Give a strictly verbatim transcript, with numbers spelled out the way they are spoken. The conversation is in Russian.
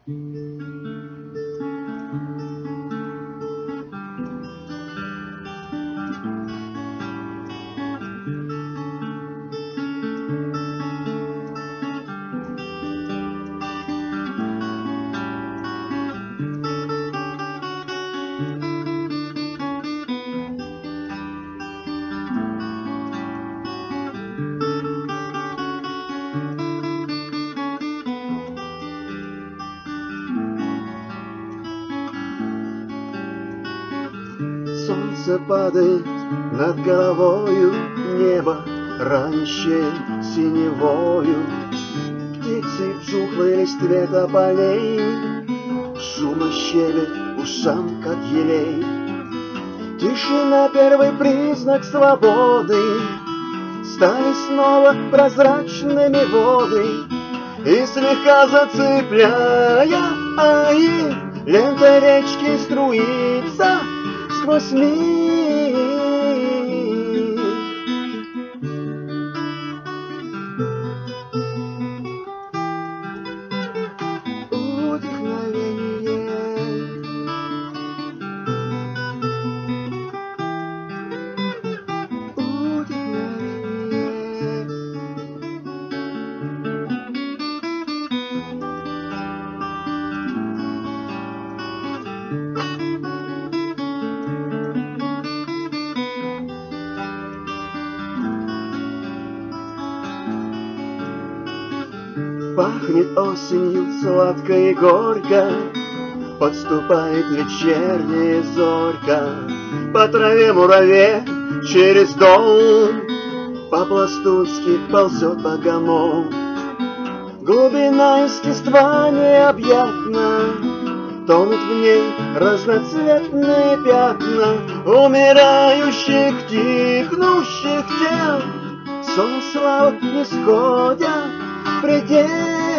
Солнце падает над головою, небо раньше синевою. Птицы в жухлой листве тополей, шума щебет ушам, как елей. Тишина — первый признак свободы. Стали снова прозрачными воды, и слегка зацепляя их, лента речки струится сквозь мир. Пахнет осенью сладко и горько, подступает вечерняя зорька. По траве муравей через дом по-пластунски ползет богомол. Глубина естества необъятна, тонут в ней разноцветные пятна умирающих, тихнущих тел. Сон и слава не сходят предел.